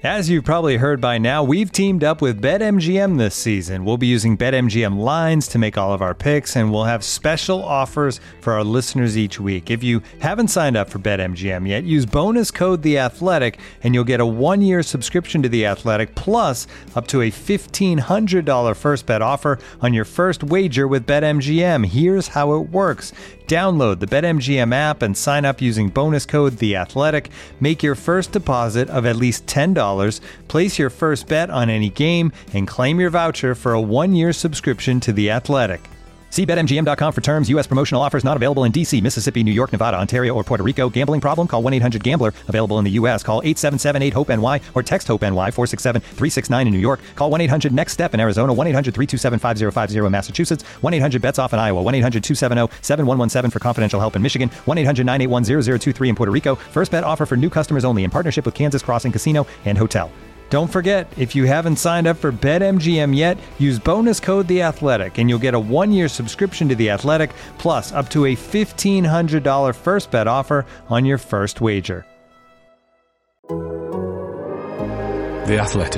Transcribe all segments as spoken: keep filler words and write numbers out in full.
As you've probably heard by now, we've teamed up with BetMGM this season. We'll be using BetMGM lines to make all of our picks, and we'll have special offers for our listeners each week. If you haven't signed up for BetMGM yet, use bonus code The Athletic, and you'll get a one-year subscription to The Athletic, plus up to a fifteen hundred dollars first bet offer on your first wager with BetMGM. Here's how it works. Download the BetMGM app and sign up using bonus code The Athletic. Make your first deposit of at least ten dollars, place your first bet on any game, and claim your voucher for a one-year subscription to The Athletic. See Bet M G M dot com for terms. U S promotional offers not available in D C, Mississippi, New York, Nevada, Ontario, or Puerto Rico. Gambling problem? Call one eight hundred gambler. Available in the U S. Call eight seven seven eight hope N Y or text HOPE-NY four six seven three six nine in New York. Call one eight hundred next step in Arizona. one eight hundred three two seven five zero five zero in Massachusetts. one eight hundred bets off in Iowa. one eight hundred two seven zero seven one one seven for confidential help in Michigan. one eight hundred nine eight one zero zero two three in Puerto Rico. First bet offer for new customers only in partnership with Kansas Crossing Casino and Hotel. Don't forget, if you haven't signed up for BetMGM yet, use bonus code The Athletic, and you'll get a one-year subscription to The Athletic, plus up to a fifteen hundred dollars first bet offer on your first wager. The Athletic.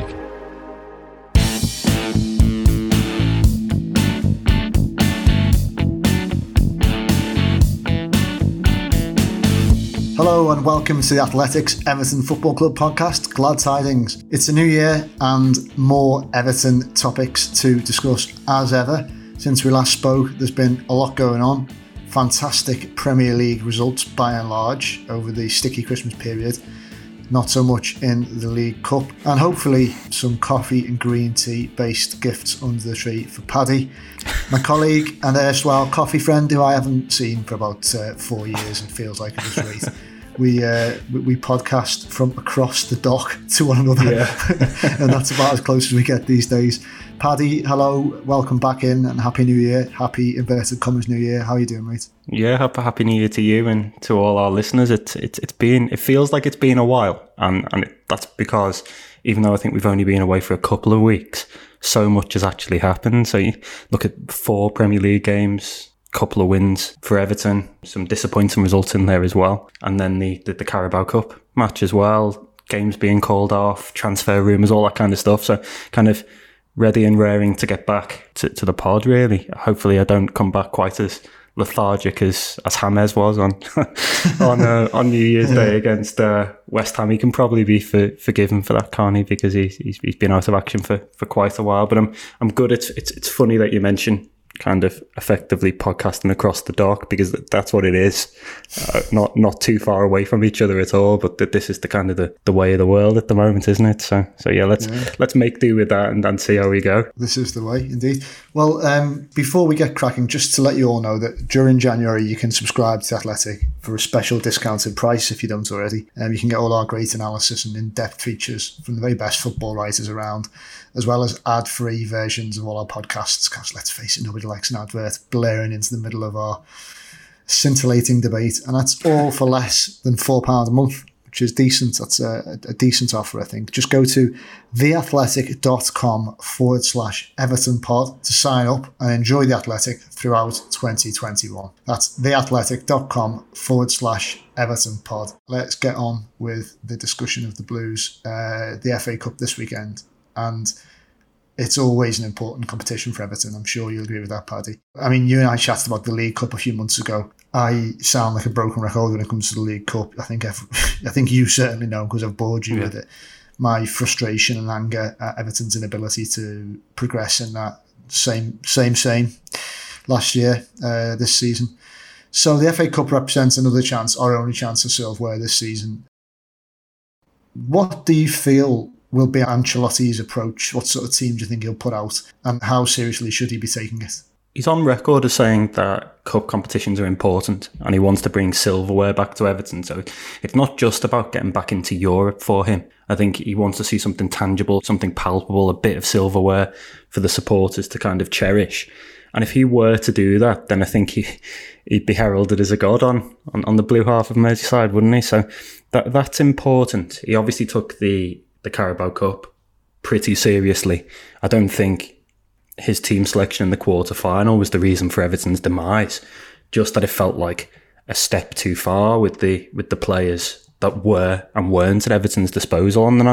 Hello and welcome to the Athletics Everton Football Club podcast. Glad tidings. It's a new year and more Everton topics to discuss as ever. Since we last spoke, there's been a lot going on. Fantastic Premier League results by and large over the sticky Christmas period. Not so much in the League Cup. And hopefully some coffee and green tea based gifts under the tree for Paddy, my colleague and erstwhile coffee friend who I haven't seen for about uh, four years and feels like it was great. We, uh, we podcast from across the dock to one another, yeah. And that's about as close as we get these days. Paddy, hello, welcome back in and Happy New Year. Happy inverted commas New Year. How are you doing, mate? Yeah, happy, happy New Year to you and to all our listeners. It's it's it's been it feels like it's been a while, and and it, that's because even though I think we've only been away for a couple of weeks, so much has actually happened. So you look at four Premier League games, couple of wins for Everton, some disappointing results in there as well, and then the the, the Carabao Cup match as well. Games being called off, transfer rumours, all that kind of stuff. So kind of ready and raring to get back to, to the pod, really. Hopefully I don't come back quite as lethargic as, as James was on on uh, on New Year's Day against uh, West Ham. He can probably be for, forgiven for that, can't he? Because he's, he's he's been out of action for, for quite a while. But I'm I'm good. It's it's it's funny that you mention kind of effectively podcasting across the dock, because that's what it is. Uh, not not too far away from each other at all, but that this is the kind of the, the way of the world at the moment, isn't it? So so yeah, let's yeah. let's make do with that and, and see how we go. This is the way, indeed. Well, um, before we get cracking, just to let you all know that during January you can subscribe to The Athletic for a special discounted price if you don't already. Um, you can get all our great analysis and in-depth features from the very best football writers around, as well as ad-free versions of all our podcasts. Because let's face it, nobody likes an advert blaring into the middle of our scintillating debate. And that's all for less than four pounds a month, which is decent. That's a, a decent offer, I think. Just go to theathletic.com forward slash Everton pod to sign up and enjoy The Athletic throughout twenty twenty-one. That's theathletic.com forward slash Everton pod. Let's get on with the discussion of the Blues, uh, the F A Cup this weekend. And it's always an important competition for Everton. I'm sure you'll agree with that, Paddy. I mean, you and I chatted about the League Cup a few months ago. I sound like a broken record when it comes to the League Cup. I think I've, I think you certainly know, because I've bored you yeah. with it. My frustration and anger at Everton's inability to progress in that same, same, same last year, uh, this season. So the F A Cup represents another chance, our only chance of silverware this season. What do you feel will be Ancelotti's approach? What sort of team do you think he'll put out, and how seriously should he be taking it? He's on record as saying that cup competitions are important and he wants to bring silverware back to Everton. So it's not just about getting back into Europe for him. I think he wants to see something tangible, something palpable, a bit of silverware for the supporters to kind of cherish. And if he were to do that, then I think he, he'd be heralded as a god on, on, on the blue half of Merseyside, wouldn't he? So that that's important. He obviously took the the Carabao Cup pretty seriously. I don't think his team selection in the quarter-final was the reason for Everton's demise, just that it felt like a step too far with the with the players that were and weren't at Everton's disposal on the night.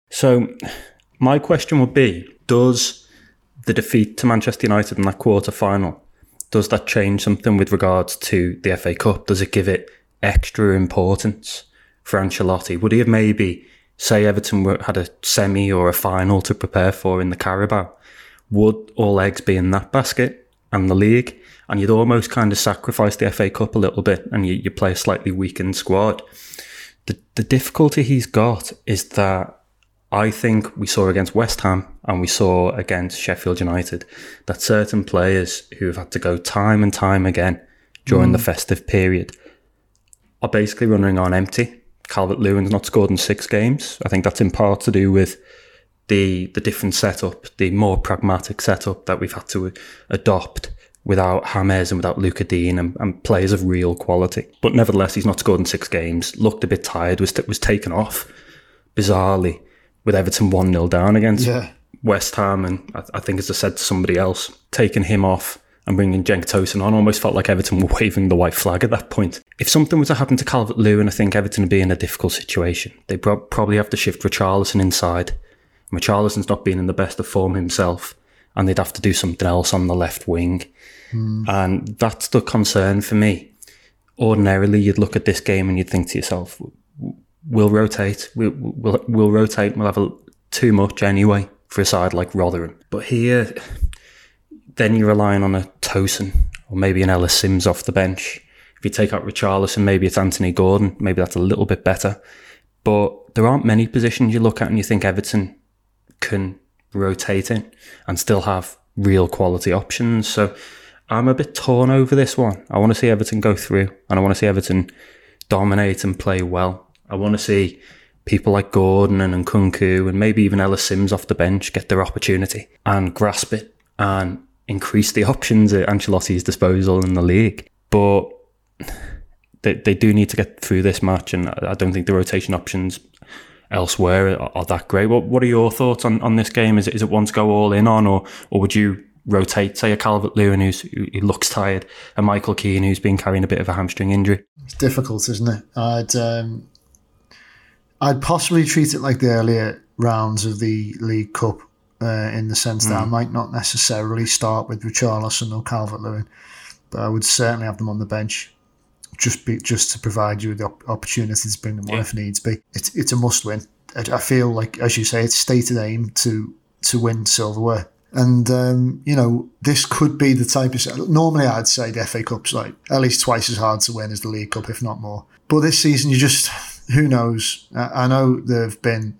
So my question would be, does the defeat to Manchester United in that quarter-final, does that change something with regards to the F A Cup? Does it give it extra importance for Ancelotti? Would he have maybe, say Everton were, had a semi or a final to prepare for in the Carabao, would all eggs be in that basket and the league? And you'd almost kind of sacrifice the F A Cup a little bit and you, you play a slightly weakened squad. The, the difficulty he's got is that I think we saw against West Ham and we saw against Sheffield United that certain players who have had to go time and time again during mm. the festive period are basically running on empty. Calvert-Lewin's not scored in six games. I think that's in part to do with the the different setup, the more pragmatic setup that we've had to adopt without James and without Luca Dean and, and players of real quality. But nevertheless, he's not scored in six games, looked a bit tired, was, was taken off, bizarrely, with Everton one nil down against yeah. West Ham, and I, I think, as I said to somebody else, taking him off and bringing Cenk Tosun on almost felt like Everton were waving the white flag at that point. If something was to happen to Calvert-Lewin, I think Everton would be in a difficult situation. They'd pro- probably have to shift Richarlison inside. Richarlison's not been in the best of form himself, and they'd have to do something else on the left wing. Mm. And that's the concern for me. Ordinarily, you'd look at this game and you'd think to yourself, we'll rotate, we'll, we'll, we'll rotate, we'll have a, too much anyway for a side like Rotherham. But here, then you're relying on a Tosun or maybe an Ellis Sims off the bench. If you take out Richarlison, maybe it's Anthony Gordon, maybe that's a little bit better. But there aren't many positions you look at and you think Everton can rotate in and still have real quality options. So I'm a bit torn over this one. I want to see Everton go through and I want to see Everton dominate and play well. I want to see people like Gordon and Nkunku and maybe even Ellis Sims off the bench get their opportunity and grasp it and increase the options at Ancelotti's disposal in the league. But they they do need to get through this match, and I don't think the rotation options elsewhere are, are that great. What what are your thoughts on, on this game? Is it, is it one to go all in on, or or would you rotate, say, a Calvert-Lewin who's, who looks tired, a Michael Keane who's been carrying a bit of a hamstring injury? It's difficult, isn't it? I'd... Um... I'd possibly treat it like the earlier rounds of the League Cup uh, in the sense that mm. I might not necessarily start with Richarlison or Calvert-Lewin, but I would certainly have them on the bench just be, just to provide you with the op- opportunity to bring them on yeah. if needs be. It's it's a must-win. I, I feel like, as you say, it's stated aim to, to win silverware. And, um, you know, this could be the type of... Normally I'd say the F A Cup's like at least twice as hard to win as the League Cup, if not more. But this season, you just... Who knows? I know there have been...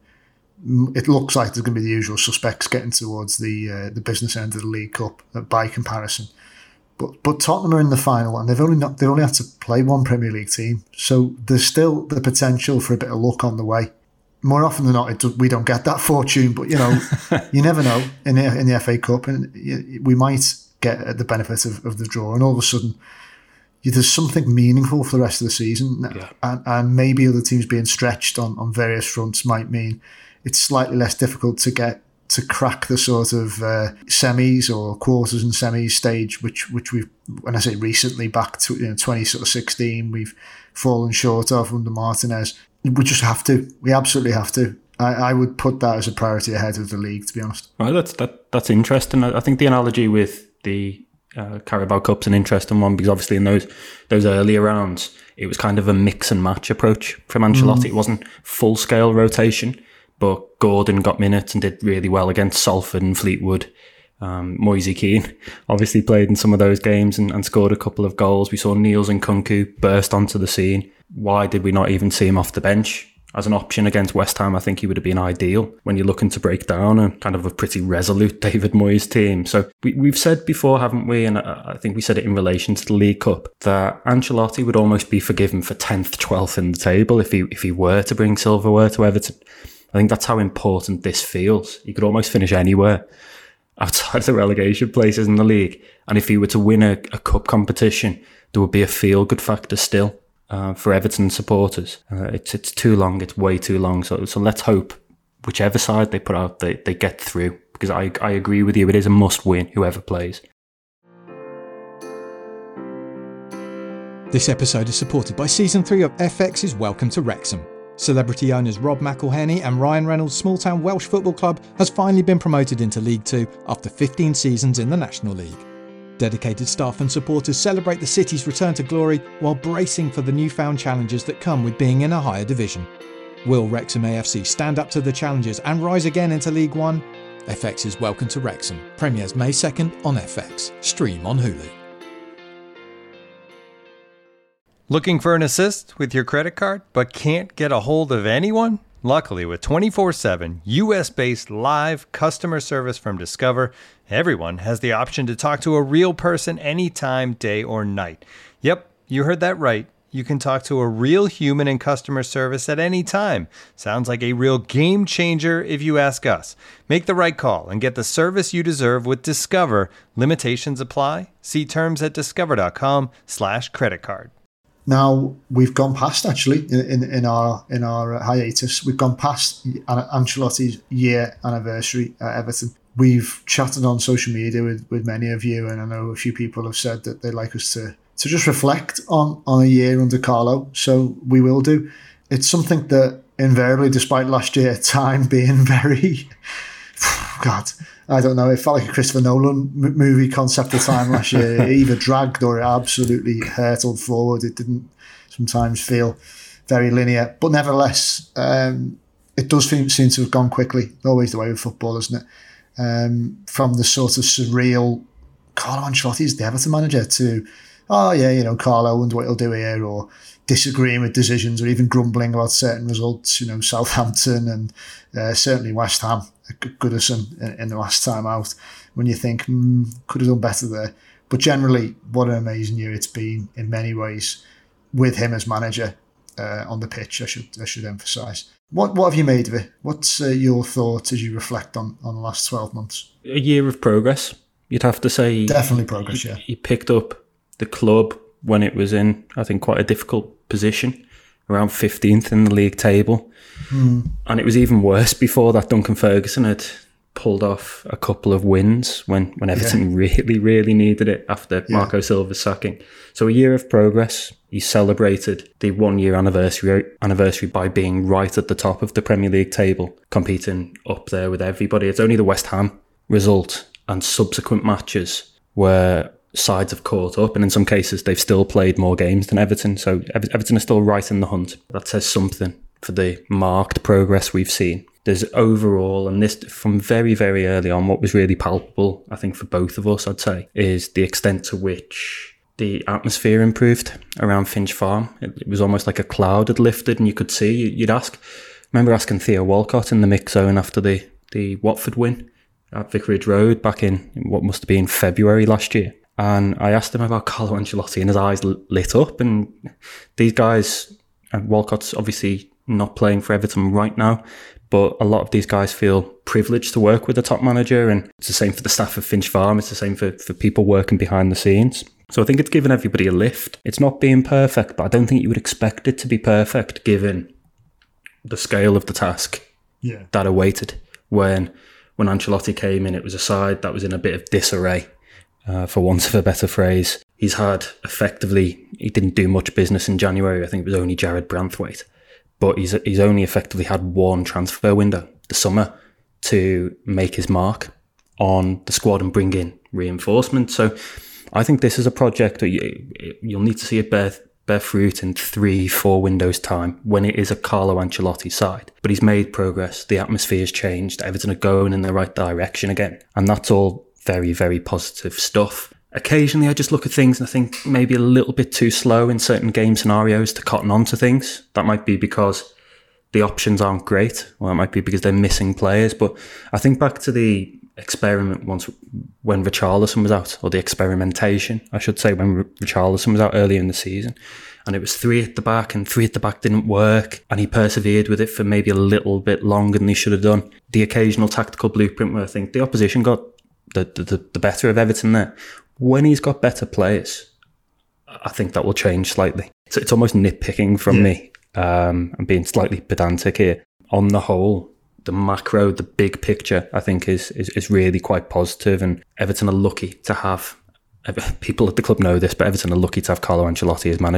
It looks like there's going to be the usual suspects getting towards the uh, the business end of the League Cup by comparison. But but Tottenham are in the final, and they've only not they only had to play one Premier League team, so there's still the potential for a bit of luck on the way. More often than not, it do, we don't get that fortune, but you know, you never know in the, in the F A Cup, and we might get the benefit of, of the draw, and all of a sudden, there's something meaningful for the rest of the season, yeah. and, and maybe other teams being stretched on, on various fronts might mean it's slightly less difficult to get to crack the sort of uh, semis or quarters and semis stage, which which we've, when I say recently, back to you know twenty sixteen, we've fallen short of under Martinez. We just have to. We absolutely have to. I, I would put that as a priority ahead of the league, to be honest. Right, that's that that's interesting. I think the analogy with the uh, Carabao Cup's an interesting one, because obviously in those those earlier rounds, it was kind of a mix and match approach from Ancelotti. Mm. It wasn't full scale rotation, but Gordon got minutes and did really well against Salford and Fleetwood. Um, Moise Keane obviously played in some of those games and, and scored a couple of goals. We saw Niels Nkunku burst onto the scene. Why did we not even see him off the bench as an option against West Ham? I think he would have been ideal when you're looking to break down a kind of a pretty resolute David Moyes team. So we, we've said before, haven't we, and I think we said it in relation to the League Cup, that Ancelotti would almost be forgiven for tenth, twelfth in the table if he if he were to bring silverware to Everton. I think that's how important this feels. He could almost finish anywhere outside the relegation places in the league. And if he were to win a, a cup competition, there would be a feel-good factor still uh, for Everton supporters. Uh, it's it's too long. It's way too long. So so let's hope whichever side they put out, they, they get through. Because I, I agree with you. It is a must-win, whoever plays. This episode is supported by Season three of F X's Welcome to Wrexham. Celebrity owners Rob McElhenney and Ryan Reynolds' small-town Welsh football club has finally been promoted into League Two after fifteen seasons in the National League. Dedicated staff and supporters celebrate the city's return to glory while bracing for the newfound challenges that come with being in a higher division. Will Wrexham A F C stand up to the challenges and rise again into League One? F X is Welcome to Wrexham. Premieres May second on F X. Stream on Hulu. Looking for an assist with your credit card but can't get a hold of anyone? Luckily, with twenty-four seven U S-based live customer service from Discover, everyone has the option to talk to a real person anytime, day or night. Yep, you heard that right. You can talk to a real human in customer service at any time. Sounds like a real game changer if you ask us. Make the right call and get the service you deserve with Discover. Limitations apply. See terms at discover.com slash credit card. Now we've gone past actually in, in, in our in our hiatus. We've gone past Ancelotti's year anniversary at Everton. We've chatted on social media with, with many of you, and I know a few people have said that they'd like us to to just reflect on, on a year under Carlo. So we will do. It's something that invariably, despite last year, time being very, God, I don't know, it felt like a Christopher Nolan m- movie concept of time last year. It either dragged or it absolutely hurtled forward. It didn't sometimes feel very linear. But nevertheless, um, it does seem, seem to have gone quickly. Always the way with football, isn't it? Um, from the sort of surreal Carlo Ancelotti is the Everton manager to, oh yeah, you know, Carlo, I wonder what he'll do here, or disagreeing with decisions or even grumbling about certain results, you know, Southampton and uh, certainly West Ham, Goodison in, in the last time out, when you think, hmm, could have done better there. But generally, what an amazing year it's been in many ways with him as manager uh, on the pitch, I should I should emphasise. What what have you made of it? What's uh, your thoughts as you reflect on, on the last twelve months? A year of progress, you'd have to say. Definitely progress, he, yeah. He picked up the club when it was in, I think, quite a difficult position, around fifteenth in the league table. Mm. And it was even worse before that. Duncan Ferguson had pulled off a couple of wins when, when Everton yeah. really, really needed it after yeah. Marco Silva's sacking. So a year of progress. He celebrated the one-year anniversary anniversary by being right at the top of the Premier League table, competing up there with everybody. It's only the West Ham result and subsequent matches where sides have caught up, and in some cases they've still played more games than Everton, so Everton are still right in the hunt. That says something for the marked progress we've seen. There's overall, and this from very, very early on, what was really palpable, I think for both of us, I'd say, is the extent to which the atmosphere improved around Finch Farm. It, it was almost like a cloud had lifted, and you could see, you'd ask, I remember asking Theo Walcott in the mix zone after the, the Watford win at Vicarage Road back in what must have been February last year. And I asked him about Carlo Ancelotti, and his eyes lit up. And these guys, and Walcott's obviously not playing for Everton right now, but a lot of these guys feel privileged to work with a top manager. And it's the same for the staff of Finch Farm. It's the same for, for people working behind the scenes. So I think it's given everybody a lift. It's not being perfect, but I don't think you would expect it to be perfect given the scale of the task yeah. that awaited. When, when Ancelotti came in, it was a side that was in a bit of disarray. Uh, for want of a better phrase. He's had effectively, he didn't do much business in January. I think it was only Jared Branthwaite. But he's he's only effectively had one transfer window, the summer, to make his mark on the squad and bring in reinforcement. So I think this is a project that you, you'll need to see it bear, bear fruit in three, four windows' time when it is a Carlo Ancelotti side. But he's made progress. The atmosphere's changed. Everton are going in the right direction again. And that's all very, very positive stuff. Occasionally I just look at things and I think maybe a little bit too slow in certain game scenarios to cotton on to things. That might be because the options aren't great, or it might be because they're missing players. But I think back to the experiment once when Richarlison was out, or the experimentation, I should say, when Richarlison was out earlier in the season. And it was three at the back, and three at the back didn't work. And he persevered with it for maybe a little bit longer than he should have done. The occasional tactical blueprint where I think the opposition got The, the the better of Everton there. When he's got better players, I think that will change slightly. So it's almost nitpicking from yeah. me. Um, I'm being slightly pedantic here. On the whole, the macro, the big picture, I think is, is is really quite positive. And Everton are lucky to have, people at the club know this, but Everton are lucky to have Carlo Ancelotti as manager.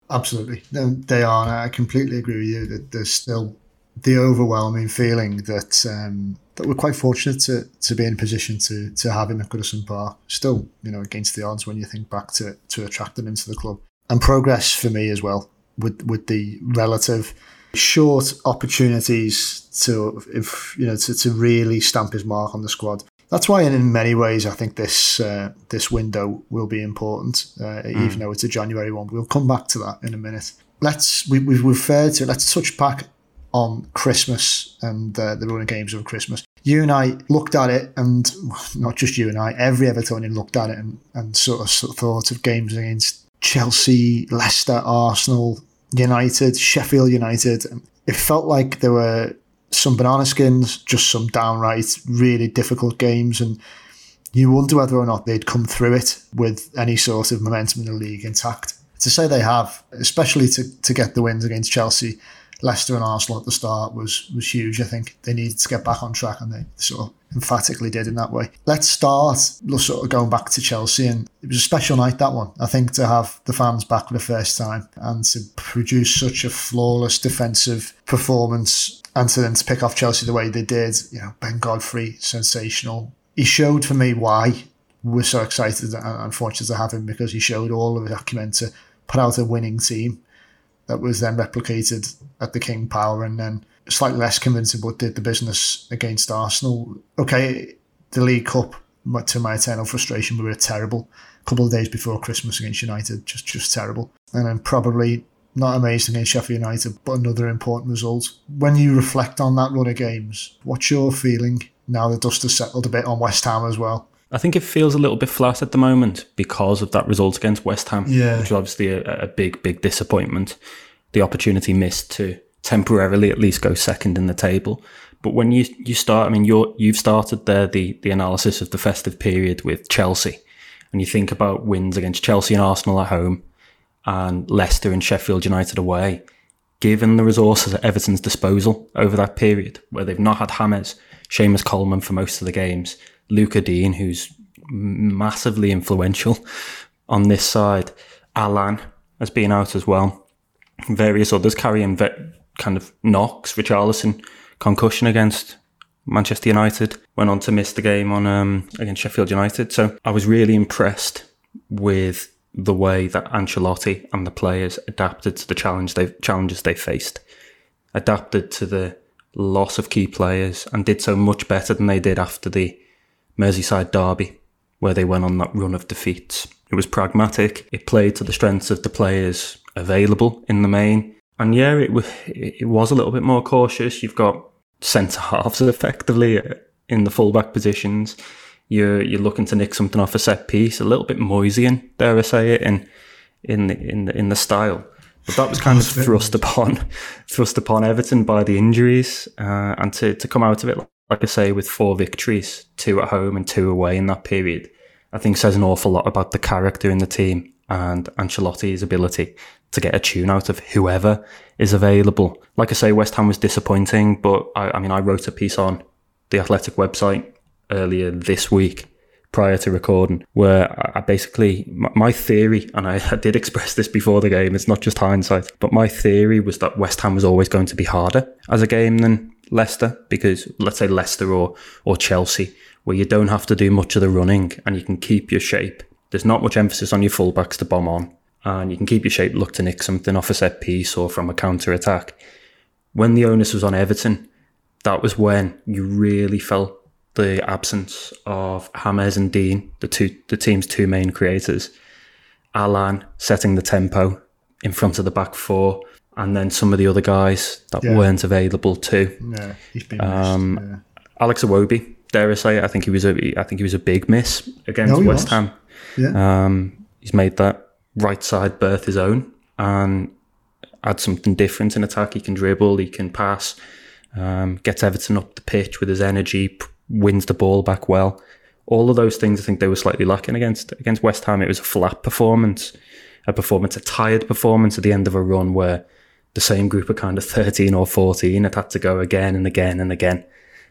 Absolutely. They are, and I completely agree with you that there's still the overwhelming feeling that um, that we're quite fortunate to to be in a position to to have him at Goodison Park. Still, you know, against the odds when you think back to to attract him into the club. And progress for me as well, with with the relative short opportunities to, if you know, to, to really stamp his mark on the squad. That's why, in many ways, I think this uh, this window will be important, uh, mm. even though it's a January one. We'll come back to that in a minute. Let's we, we've referred to. Let's touch back on Christmas and uh, the run of games of Christmas. You and I looked at it, and not just you and I, every Evertonian looked at it and, and sort of, sort of thought of games against Chelsea, Leicester, Arsenal, United, Sheffield United. It felt like there were some banana skins, just some downright really difficult games, and you wonder whether or not they'd come through it with any sort of momentum in the league intact. To say they have, especially to, to get the wins against Chelsea, Leicester and Arsenal at the start was was huge. I think they needed to get back on track, and they sort of emphatically did in that way. Let's start sort of going back to Chelsea, and it was a special night, that one. I think to have the fans back for the first time and to produce such a flawless defensive performance, and to then to pick off Chelsea the way they did, you know, Ben Godfrey, sensational. He showed for me why we're so excited and fortunate to have him, because he showed all of his acumen to put out a winning team that was then replicated at the King Power, and then slightly less convincing, but did the business against Arsenal. Okay, the League Cup, to my eternal frustration, we were terrible. A couple of days before Christmas against United, just just terrible. And then probably not amazing against Sheffield United, but another important result. When you reflect on that run of games, what's your feeling now the dust has settled a bit on West Ham as well? I think it feels a little bit flat at the moment because of that result against West Ham, yeah. which was obviously a, a big, big disappointment. The opportunity missed to temporarily at least go second in the table. But when you you start, I mean, you're, you've started there the, the analysis of the festive period with Chelsea, and you think about wins against Chelsea and Arsenal at home and Leicester and Sheffield United away. Given the resources at Everton's disposal over that period, where they've not had James, Seamus Coleman for most of the games, Luca Dean, who's massively influential on this side, Alan has been out as well, various others carrying ve- kind of knocks. Richarlison, concussion against Manchester United, went on to miss the game on um, against Sheffield United. So I was really impressed with the way that Ancelotti and the players adapted to the challenge they challenges they faced, adapted to the loss of key players, and did so much better than they did after the Merseyside derby, where they went on that run of defeats. It was pragmatic. It played to the strengths of the players available in the main. And yeah, it, w- it was a little bit more cautious. You've got centre-halves effectively in the full-back positions. You're, you're looking to nick something off a set piece, a little bit Moyesian, dare I say it, in, in, the, in, the, in the style. But that was kind of thrust upon thrust upon Everton by the injuries, uh, and to, to come out of it, like I say, with four victories, two at home and two away in that period, I think says an awful lot about the character in the team and Ancelotti's ability to get a tune out of whoever is available. Like I say, West Ham was disappointing, but I, I mean, I wrote a piece on the Athletic website earlier this week, prior to recording, where I basically, my theory, and I, I did express this before the game, it's not just hindsight, but my theory was that West Ham was always going to be harder as a game than Leicester, because let's say Leicester or or Chelsea, where you don't have to do much of the running and you can keep your shape. There's not much emphasis on your fullbacks to bomb on, and you can keep your shape, look to nick something off a set piece or from a counter-attack. When the onus was on Everton, that was when you really felt the absence of James and Dean, the two the team's two main creators. Alan setting the tempo in front of the back four, and then some of the other guys that yeah. weren't available too. Yeah, he's been um, missed. Yeah. Alex Iwobi, dare I say it, I think he was a I think he was a big miss against no, West was. Ham. Yeah. Um, he's made that right side berth his own and add something different in attack. He can dribble, he can pass, um, gets Everton up the pitch with his energy, wins the ball back well. All of those things I think they were slightly lacking against against West Ham. It was a flat performance, a performance, a tired performance at the end of a run where the same group of kind of thirteen or fourteen had had to go again and again and again.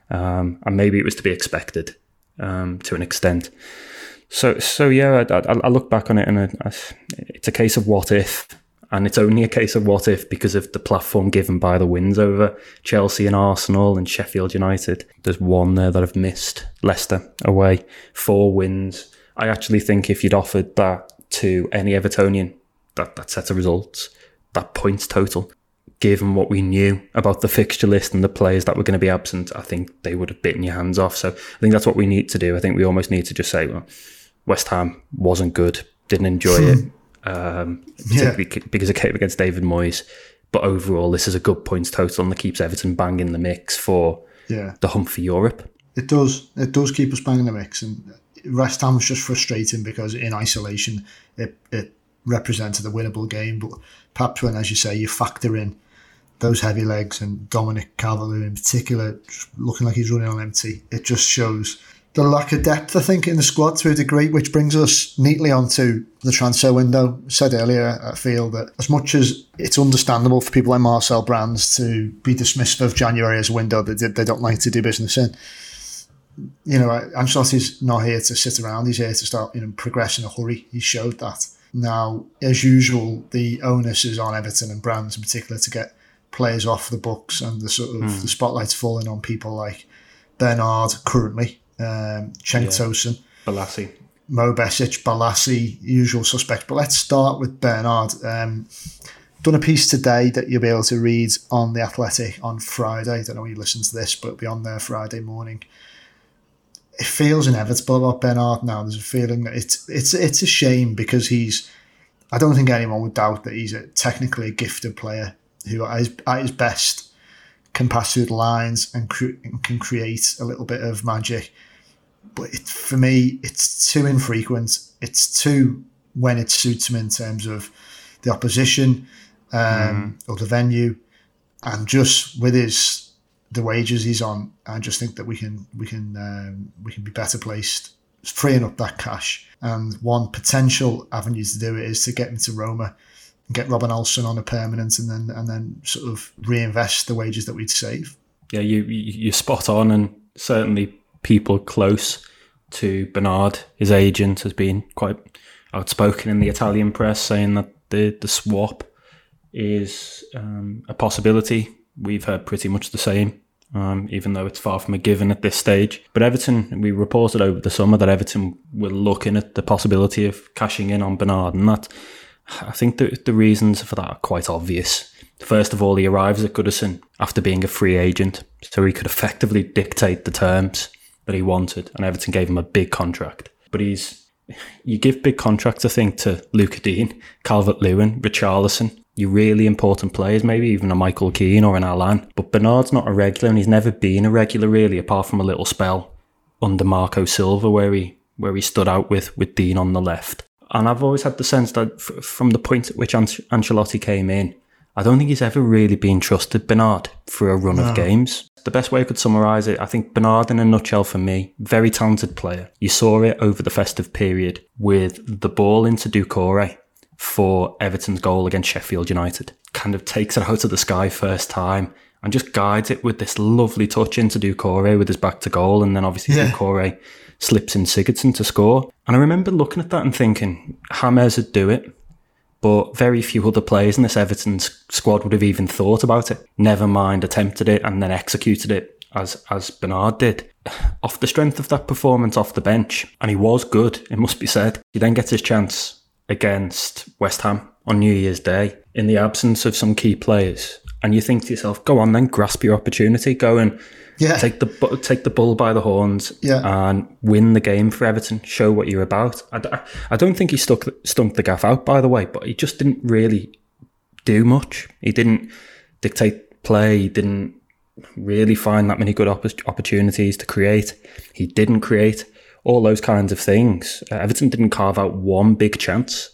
Um, and maybe it was to be expected um, to an extent. So, so yeah, I, I, I look back on it and I, I, it's a case of what if. And it's only a case of what if because of the platform given by the wins over Chelsea and Arsenal and Sheffield United. There's one there that I've missed. Leicester away, four wins. I actually think if you'd offered that to any Evertonian, that, that set of results, that points total, given what we knew about the fixture list and the players that were going to be absent, I think they would have bitten your hands off. So I think that's what we need to do. I think we almost need to just say, well, West Ham wasn't good, didn't enjoy it. Um, particularly yeah. because it came against David Moyes, but overall this is a good points total and that keeps Everton bang in the mix for yeah. the hunt for Europe. It does it does keep us bang in the mix, and West Ham was just frustrating because in isolation it, it represented a winnable game, but perhaps when, as you say, you factor in those heavy legs and Dominic Calvert-Lewin in particular just looking like he's running on empty, it just shows the lack of depth, I think, in the squad to a degree, which brings us neatly onto the transfer window. I said earlier, I feel that as much as it's understandable for people like Marcel Brands to be dismissive of January as a window that they don't like to do business in, you know, Ancelotti's not here to sit around. He's here to start, you know, progress in a hurry. He showed that. Now, as usual, the onus is on Everton and Brands in particular to get players off the books, and the sort of mm. the spotlight's falling on people like Bernard currently, Um, Cenk yeah. Tosun, Balassi, Mo Besic, Balassi, usual suspects. But let's start with Bernard. Um, done a piece today that you'll be able to read on The Athletic on Friday. I don't know when you listen to this, but it'll be on there Friday morning. It feels inevitable about Bernard now. There's a feeling that it's it's it's a shame because he's. I don't think anyone would doubt that he's a technically a gifted player who, at his, at his best, can pass through the lines and, cre- and can create a little bit of magic. But it, for me, it's too infrequent. It's too when it suits him in terms of the opposition um, mm. or the venue, and just with his the wages he's on, I just think that we can we can um, we can be better placed freeing up that cash. And one potential avenue to do it is to get him to Roma and get Robin Olsen on a permanent, and then and then sort of reinvest the wages that we'd save. Yeah, you you're spot on, and certainly people close to Bernard, his agent, has been quite outspoken in the Italian press, saying that the the swap is um, a possibility. We've heard pretty much the same, um, even though it's far from a given at this stage. But Everton, we reported over the summer that Everton were looking at the possibility of cashing in on Bernard, and that I think the the reasons for that are quite obvious. First of all, he arrives at Goodison after being a free agent, so he could effectively dictate the terms that he wanted, and Everton gave him a big contract. But he's you give big contracts, I think, to Luca Dean, Calvert-Lewin, Richarlison, your really important players, maybe even a Michael Keane or an Alan. But Bernard's not a regular, and he's never been a regular really, apart from a little spell under Marco Silva where he where he stood out with, with Dean on the left. And I've always had the sense that f- from the point at which An- Ancelotti came in, I don't think he's ever really been trusted, Bernard, for a run no. of games. The best way I could summarise it, I think Bernard in a nutshell for me, very talented player. You saw it over the festive period with the ball into Doucouré for Everton's goal against Sheffield United. Kind of takes it out of the sky first time and just guides it with this lovely touch into Doucouré with his back to goal, and then obviously yeah. Doucouré slips in Sigurdsson to score. And I remember looking at that and thinking, James would do it, but very few other players in this Everton squad would have even thought about it. Never mind attempted it and then executed it as as Bernard did. Off the strength of that performance off the bench, and he was good, it must be said, he then gets his chance against West Ham on New Year's Day in the absence of some key players. And you think to yourself, go on then, grasp your opportunity, go and yeah. take the take the bull by the horns yeah. and win the game for Everton, show what you're about. I, I don't think he stuck stunk the gaff out, by the way, but he just didn't really do much. He didn't dictate play, he didn't really find that many good opp- opportunities to create. He didn't create all those kinds of things. Uh, Everton didn't carve out one big chance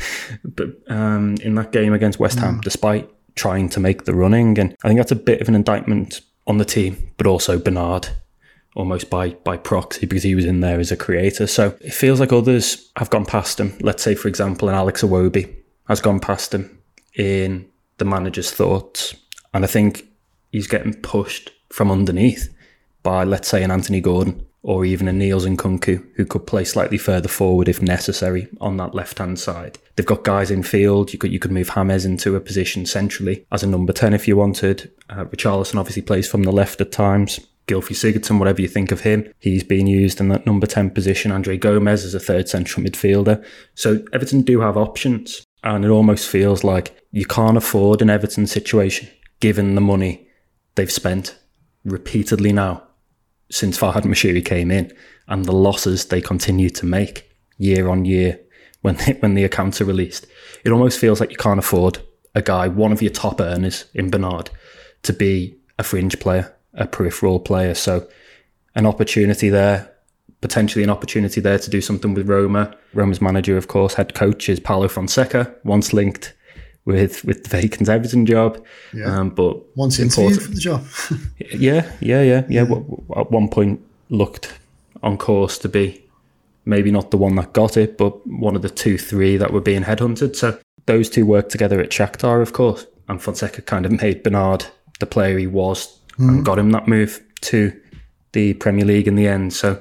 but um, in that game against West Ham, mm. despite trying to make the running. And I think that's a bit of an indictment on the team, but also Bernard, almost by by proxy, because he was in there as a creator. So it feels like others have gone past him. Let's say, for example, an Alex Iwobi has gone past him in the manager's thoughts. And I think he's getting pushed from underneath by, let's say, an Anthony Gordon or even a Niels Nkunku who could play slightly further forward if necessary on that left-hand side. They've got guys in field. You could you could move James into a position centrally as a number ten if you wanted. Uh, Richarlison obviously plays from the left at times. Gylfi Sigurdsson, whatever you think of him, he's being used in that number ten position. Andre Gomez as a third central midfielder. So Everton do have options, and it almost feels like you can't afford an Everton situation given the money they've spent repeatedly now since Farhad Moshiri came in, and the losses they continue to make year on year when they, when the accounts are released. It almost feels like you can't afford a guy, one of your top earners in Bernard, to be a fringe player, a peripheral player. So an opportunity there, potentially an opportunity there to do something with Roma. Roma's manager, of course, head coach is Paulo Fonseca, once linked with with the vacant Everton job. Yeah. Um, but once interviewed for the job. yeah, yeah, yeah, yeah. At one point looked on course to be maybe not the one that got it, but one of the two, three that were being headhunted. So those two worked together at Shakhtar, of course, and Fonseca kind of made Bernard the player he was mm. and got him that move to the Premier League in the end. So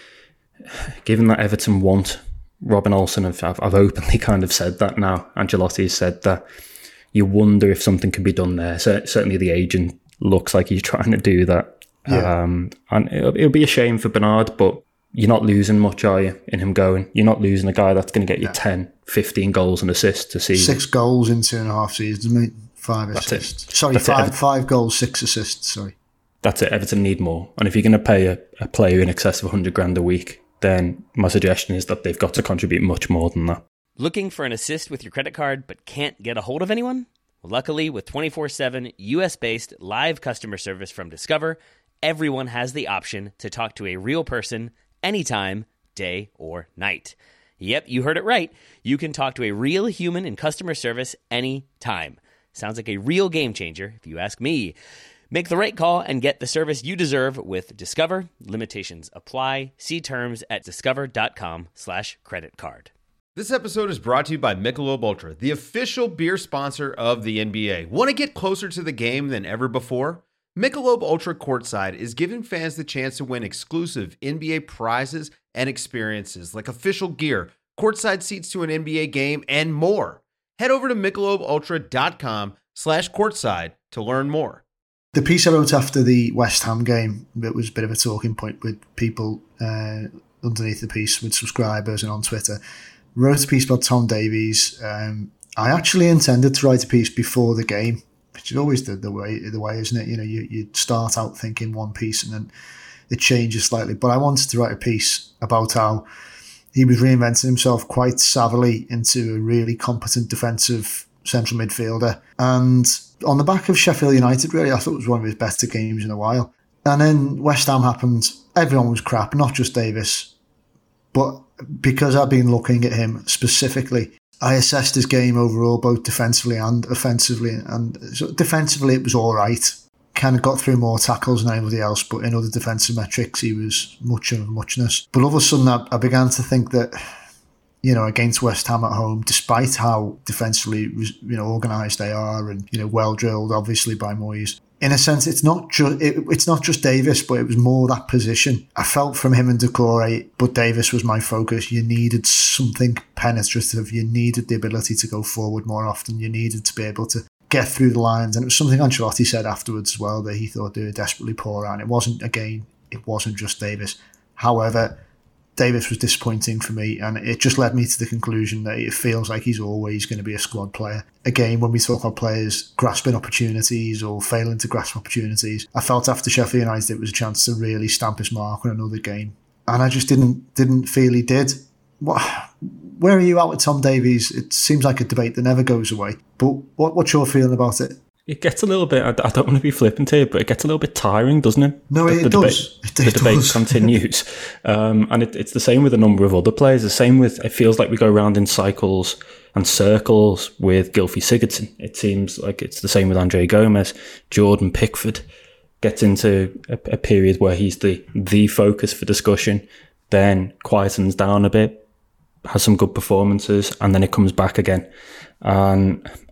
given that Everton want Robin Olsen, I've, I've openly kind of said that now. Ancelotti has said that you wonder if something can be done there. So, certainly the agent looks like he's trying to do that. Yeah. Um, and it'll, it'll be a shame for Bernard, but you're not losing much, are you, in him going? You're not losing a guy that's going to get you yeah. ten, fifteen goals and assists a season. Six goals in two and a half seasons, mate. Five that's assists. It. Sorry, that's five, it. five goals, six assists, sorry. That's it. Everton need more. And if you're going to pay a, a player in excess of one hundred grand a week, then my suggestion is that they've got to contribute much more than that. Looking for an assist with your credit card but can't get a hold of anyone? Well, luckily, with twenty-four seven U S-based live customer service from Discover, everyone has the option to talk to a real person anytime, day or night. Yep, you heard it right. You can talk to a real human in customer service anytime. Sounds like a real game changer, if you ask me. Make the right call and get the service you deserve with Discover. Limitations apply. See terms at discover.com slash credit card. This episode is brought to you by Michelob Ultra, the official beer sponsor of the N B A. Want to get closer to the game than ever before? Michelob Ultra Courtside is giving fans the chance to win exclusive N B A prizes and experiences like official gear, courtside seats to an N B A game, and more. Head over to michelobultra.com slash courtside to learn more. The piece I wrote after the West Ham game, it was a bit of a talking point with people uh, underneath the piece, with subscribers and on Twitter. Wrote a piece about Tom Davies. Um, I actually intended to write a piece before the game, which is always the, the way, the way, isn't it? You know, you, you start out thinking one piece and then it changes slightly. But I wanted to write a piece about how he was reinventing himself quite savvily into a really competent defensive central midfielder. And on the back of Sheffield United, really, I thought it was one of his better games in a while. And then West Ham happened. Everyone was crap, not just Davis. But because I've been looking at him specifically, I assessed his game overall, both defensively and offensively. And so defensively, it was all right. Kind of got through more tackles than anybody else, but in other defensive metrics, he was much of a muchness. But all of a sudden, I, I began to think that, you know, against West Ham at home, despite how defensively, you know, organised they are and, you know, well drilled, obviously, by Moyes. In a sense, it's not just it, it's not just Davis, but it was more that position. I felt from him and Doucouré, but Davis was my focus. You needed something penetrative. You needed the ability to go forward more often. You needed to be able to get through the lines. And it was something Ancelotti said afterwards as well, that he thought they were desperately poor at. And it wasn't, again, it wasn't just Davis. However, Davis was disappointing for me, and it just led me to the conclusion that it feels like he's always going to be a squad player. Again, when we talk about players grasping opportunities or failing to grasp opportunities, I felt after Sheffield United it was a chance to really stamp his mark on another game, and I just didn't didn't feel he did. What, where are you at with Tom Davies? It seems like a debate that never goes away, but what, what's your feeling about it? It gets a little bit, I don't want to be flippant here, but it gets a little bit tiring, doesn't it? No, the, it, the does. Debate, it, the it debate does. continues. Um, and it, it's the same with a number of other players. The same with, it feels like we go around in cycles and circles with Gylfi Sigurdsson. It seems like it's the same with Andre Gomez. Jordan Pickford gets into a, a period where he's the, the focus for discussion, then quietens down a bit, has some good performances, and then it comes back again. And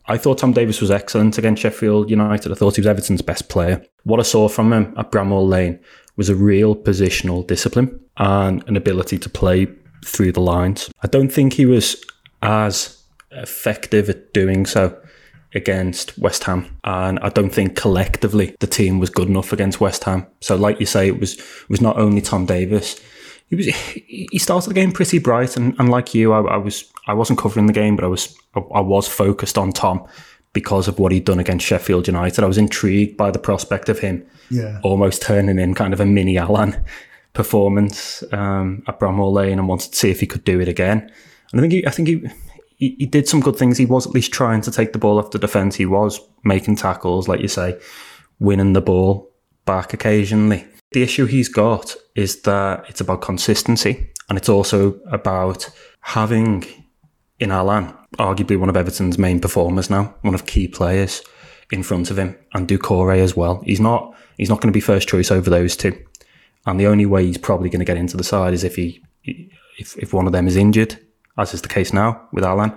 I thought Tom Davies was excellent against Sheffield United. I thought he was Everton's best player. What I saw from him at Bramall Lane was a real positional discipline and an ability to play through the lines. I don't think he was as effective at doing so against West Ham, and I don't think collectively the team was good enough against West Ham. So like you say, it was it was not only Tom Davies. He was he started the game pretty bright, and, and like you, I, I was I wasn't covering the game, but I was I was focused on Tom because of what he'd done against Sheffield United. I was intrigued by the prospect of him yeah. almost turning in kind of a mini Alan performance um, at Bramall Lane, and wanted to see if he could do it again. And I think he, I think he, he he did some good things. He was at least trying to take the ball off the defence. He was making tackles, like you say, winning the ball back occasionally. The issue he's got is that it's about consistency, and it's also about having in Alan, arguably one of Everton's main performers now, one of key players in front of him, and Doucouré as well. He's not he's not going to be first choice over those two, and the only way he's probably going to get into the side is if he if if one of them is injured, as is the case now with Alan,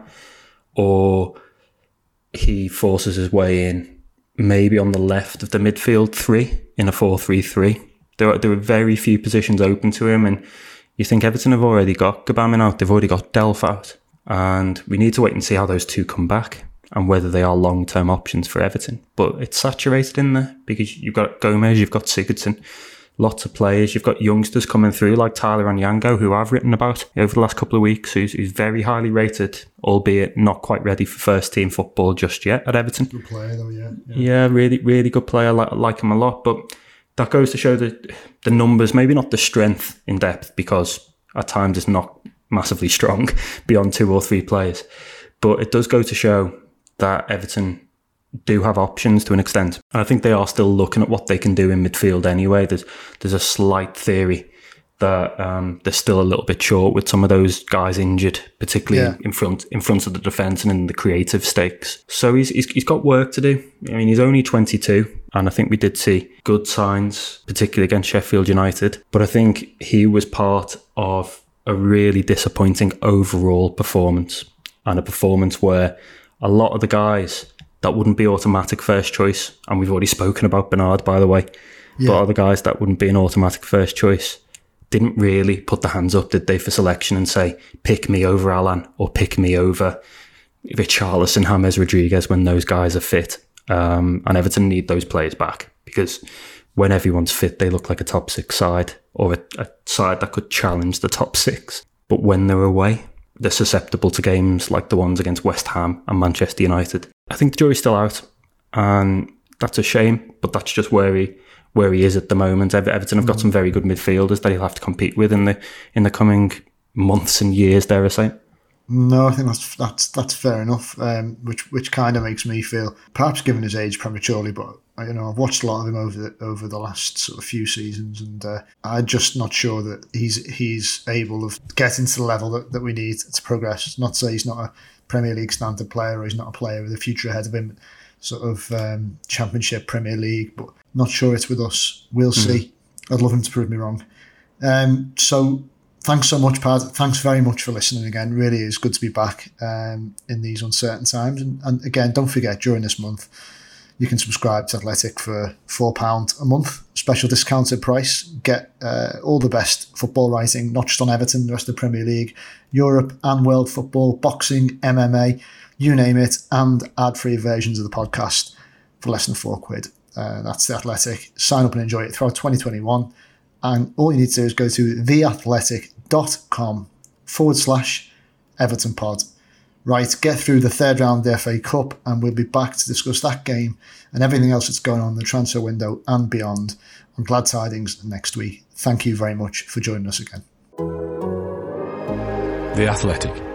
or he forces his way in maybe on the left of the midfield three in a four three three. There are, there are very few positions open to him, and you think Everton have already got Gbamin out, they've already got Delph out, and we need to wait and see how those two come back and whether they are long-term options for Everton. But it's saturated in there because you've got Gomez, you've got Sigurdsson, lots of players, you've got youngsters coming through like Tyler Anyango, who I've written about over the last couple of weeks, who's, who's very highly rated, albeit not quite ready for first-team football just yet at Everton. Good player though, yeah. Yeah, yeah really, really good player. I like, I like him a lot, but that goes to show that the numbers, maybe not the strength in depth, because at times it's not massively strong beyond two or three players. But it does go to show that Everton do have options to an extent. And I think they are still looking at what they can do in midfield anyway. There's there's a slight theory that um, they're still a little bit short with some of those guys injured, particularly yeah. in front in front of the defence and in the creative stakes. So he's, he's he's got work to do. I mean, he's only twenty-two, and I think we did see good signs, particularly against Sheffield United. But I think he was part of a really disappointing overall performance, and a performance where a lot of the guys that wouldn't be automatic first choice, and we've already spoken about Bernard, by the way, yeah. but other guys that wouldn't be an automatic first choice didn't really put their hands up, did they, for selection and say, pick me over Alan or pick me over Richarlison, James Rodriguez when those guys are fit. Um, and Everton need those players back, because when everyone's fit, they look like a top six side, or a, a side that could challenge the top six. But when they're away, they're susceptible to games like the ones against West Ham and Manchester United. I think the jury's still out, and that's a shame, but that's just where he where he is at the moment. Everton have got some very good midfielders that he'll have to compete with in the in the coming months and years, dare I say. No, I think that's that's that's fair enough. Um, which which kind of makes me feel, perhaps given his age prematurely, but you know, I've watched a lot of him over the, over the last sort of few seasons, and uh, I'm just not sure that he's he's able of getting to the level that, that we need to progress. Not to say he's not a Premier League standard player, or he's not a player with a future ahead of him, sort of um, Championship, Premier League, but not sure it's with us. We'll mm. see. I'd love him to prove me wrong. Um, so. Thanks so much, Pad. Thanks very much for listening again. Really is good to be back um, in these uncertain times. And, and again, don't forget, during this month, you can subscribe to Athletic for four pounds a month. Special discounted price. Get uh, all the best football writing, not just on Everton, the rest of the Premier League, Europe and world football, boxing, M M A, you name it, and ad-free versions of the podcast for less than four quid. Uh, that's The Athletic. Sign up and enjoy it throughout twenty twenty-one. And all you need to do is go to theathletic.com forward slash Everton pod. Right, get through the third round of the F A Cup, and we'll be back to discuss that game and everything else that's going on in the transfer window and beyond on Glad Tidings next week. Thank you very much for joining us again. The Athletic.